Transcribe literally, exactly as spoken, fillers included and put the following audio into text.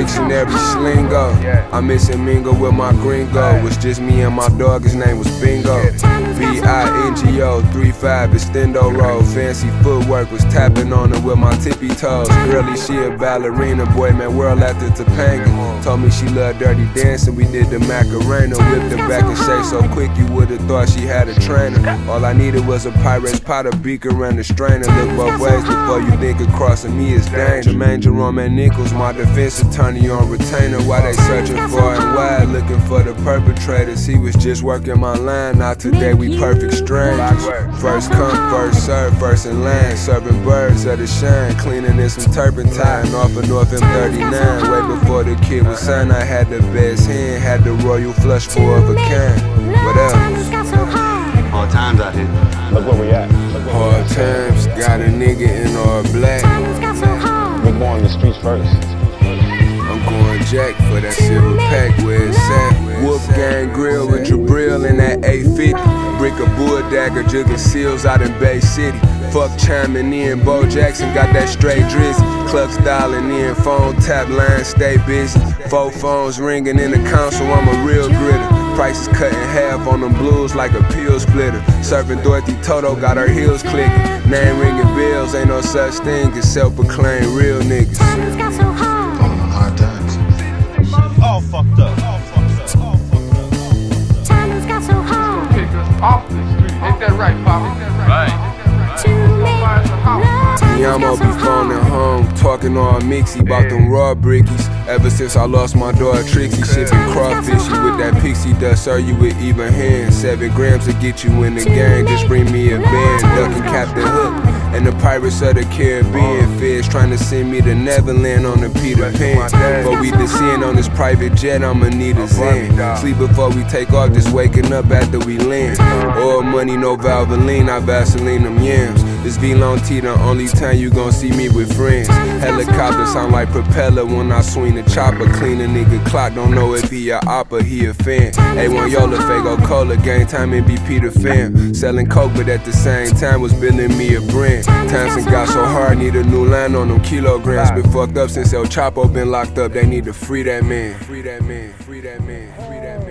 bricks in every slingo. I'm missing Mingo with my gringo. Was just me and my dog, his name was Bingo. B I N G O, three five extendo roll. Fancy footwork, was tapping on her with my tippy toes. Girlie, she a ballerina, boy, man, world after Topanga. Told me she loved dirty dancing, we did the Macarena. Whipped her back and shake so quick you would've thought she had a trainer. All I needed was a Pyrex pot, a beaker, and a strainer. Look both ways before you think of crossing me is danger. Jermaine Jerome and Nichols, my defense attorney on retainer. Why they searching far and wide, looking for the perpetrators. He was just working my line, not today, we perfect strangers. First come, first serve, first in line. Serving birds at the shine, cleaning in some turpentine. Off of North M thirty-nine, way before the kid was signed. I had the best hand, had the royal flush, four of a kind. What else? Hard times out here. Look where we at. Look where Hard times, got a nigga in all black. We're going to the streets first. I'm going Jack for that silver pack where it's at. Whoop gang grill with Jabril in that eight fifty. Brick a bull dagger, jugging seals out in Bay City. Fuck chiming in, Bo Jackson got that straight drizzy. Clucks dialing in, phone tap, line stay busy. Four phones ringing in the council, I'm a real gritter. Prices cut in half on them blues like a pill splitter. Serving Dorothy Toto, got her heels clicking. Name ringing bells, ain't no such thing as self-proclaimed real niggas. Falling on hard times. All fucked up. All fucked up. All fucked up. Times got so hard. Kick us off the street. Ain't that right, Pop? Right. I'ma be phoning home, talking all mixy about them raw brickies. Ever since I lost my dog Trixie, shipping crawfishy with that pixie dust, serve you with even hands. Seven grams to get you in the gang, just bring me a band. Ducking Captain Hook and the Pirates of the Caribbean. Feds trying to send me to Neverland on the Peter Pan. But we descend on this private jet, I'ma need a Zen. Sleep before we take off, just waking up after we land. Oil money, no Valvoline, I Vaseline them yams. This V-Long T the only time you gon' see me with friends. Helicopter sound like propeller when I swing the chopper. Clean a nigga clock, don't know if he a op or he a fan. A one Yola, Fago Cola, game time and B P the fam. Selling coke but at the same time was building me a brand. Times and got so hard, need a new line on them kilograms. Been fucked up since El Chapo been locked up, they need to free that man. Free that man, free that man, free that man.